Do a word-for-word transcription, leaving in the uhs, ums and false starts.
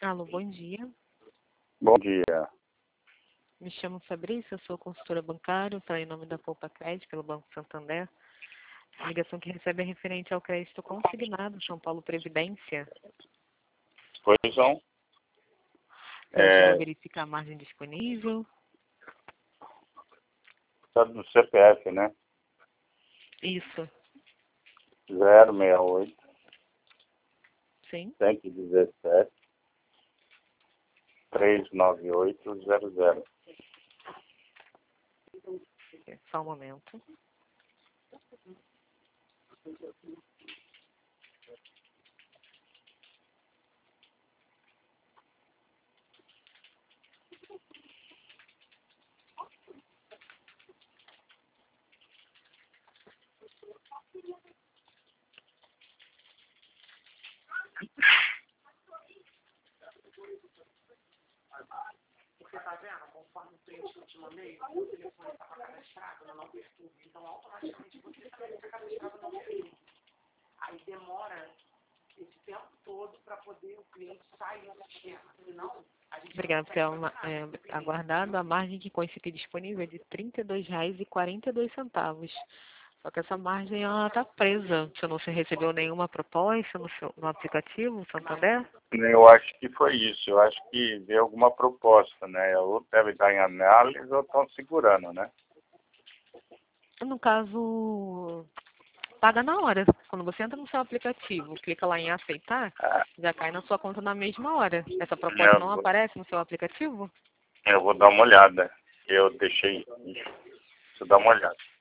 Alô, bom dia. Bom dia. Me chamo Fabrícia, sou consultora bancária, estou em nome da Poupa Crédito, pelo Banco Santander. A ligação que recebe é referente ao crédito consignado São Paulo Previdência. Pois não. Já É, chegou a verificar a margem disponível? tá do C P F, né? Isso, zero seis oito, sim. cento e dezessete, trezentos e noventa e oito, zero zero. Só um momento. Você está vendo? Conforme o cliente último e-mail, o telefone estava cadastrado no não perturbe. Então, automaticamente, você também está cadastrado no não perturbe. Aí demora esse tempo todo para poder o cliente sair do sistema. Senão, a gente... Obrigada por ter uma, é, aguardado. A margem que consta aqui disponível é de trinta e dois reais e quarenta e dois centavos. Só que essa margem está presa. Você não se recebeu nenhuma proposta no, seu, no aplicativo Santander? Eu acho que foi isso. Eu acho que veio alguma proposta, né? Ou deve estar em análise ou estão segurando, né? No caso, paga na hora. Quando você entra no seu aplicativo, clica lá em aceitar, Ah, já cai na sua conta na mesma hora. Essa proposta eu, não vou, aparece no seu aplicativo? eu vou dar uma olhada. Eu deixei. Deixa eu dar uma olhada.